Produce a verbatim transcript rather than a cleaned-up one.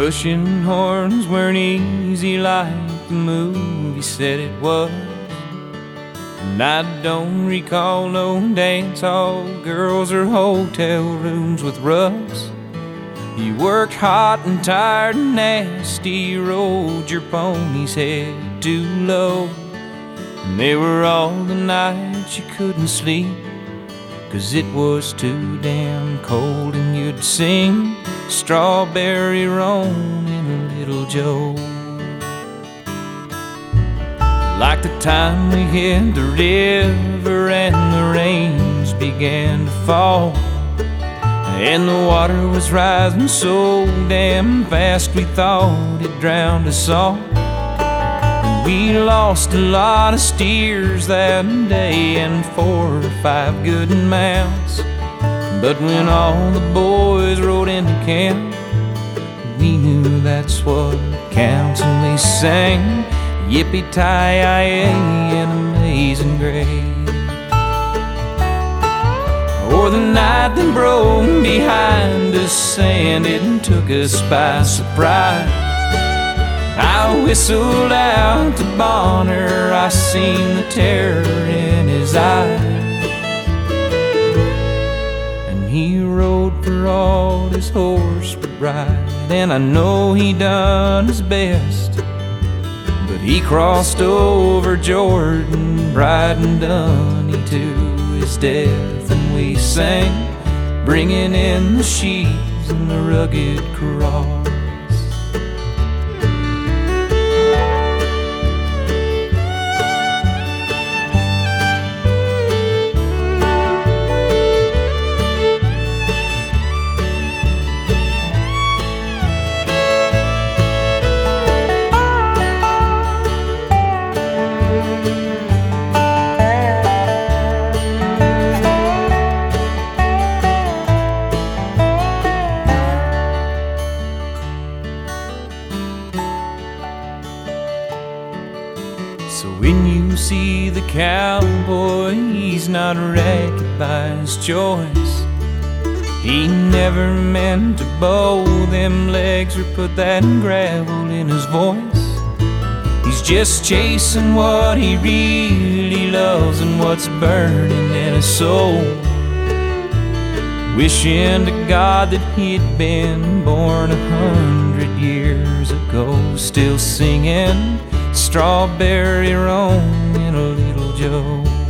Russian horns weren't easy like the movie said it was. And I don't recall no dance hall girls or hotel rooms with rugs. You worked hot and tired and nasty, rode your pony's head too low. And they were all the nights you couldn't sleep, 'cause it was too damn cold. And you'd sing Strawberry Roan in a Little Joe. Like the time we hit the river and the rains began to fall, and the water was rising so damn fast we thought it drowned us all. And we lost a lot of steers that day and four or five good mounts. But when all the boys rode into camp, we knew that's what counts. And we sang Yippee-Ti-Yi-Yi and Amazing Grace. Or the night that broke behind us and it took us by surprise, I whistled out to Bonner, I seen the terror in his eyes. And he rode for all his horse would ride, and I know he done his best. But he crossed over Jordan, riding Dunny to his death. And we sang, bringing in the sheaves and the rugged cross. So when you see the cowboy, he's not ragged by his choice. He never meant to bow them legs or put that gravel in his voice. He's just chasing what he really loves and what's burning in his soul, wishing to God that he'd been born a hundred years ago, still singing Strawberry Roan in a Little Joe.